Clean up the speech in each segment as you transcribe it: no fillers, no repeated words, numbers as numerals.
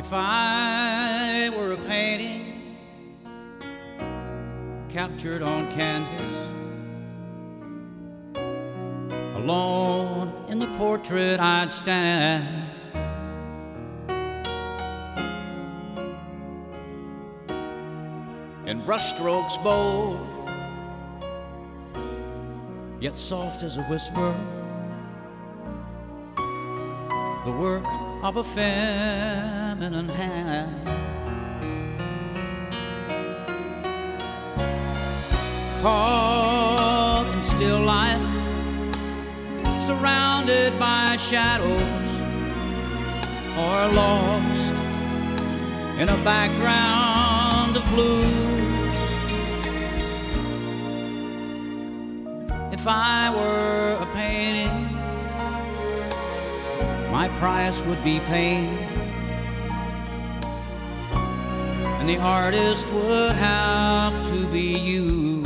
If I were a painting captured on canvas, alone in the portrait I'd stand, in brushstrokes bold, yet soft as a whisper, the work of a feminine hand. Caught in still life, surrounded by shadows, or lost in a background of blue. If I were a painting, my price would be pain, and the artist would have to be you.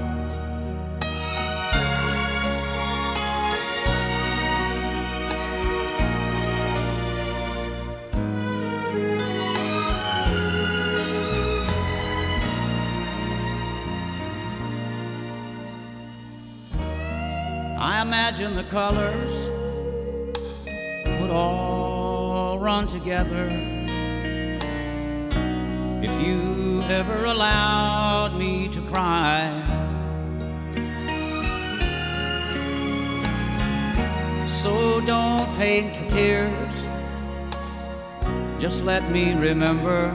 I imagine the colors would all run together if you ever allowed me to cry. So don't paint for tears, just let me remember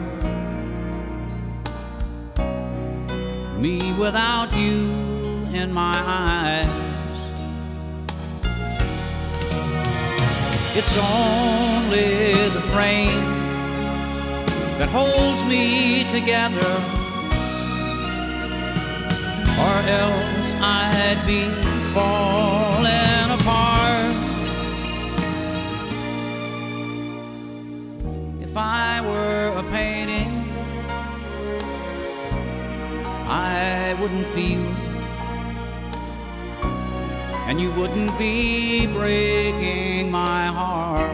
me without you in my eyes. It's only the frame that holds me together, or else I'd be falling apart. If I were a painting, I wouldn't feel, and you wouldn't be breaking my heart.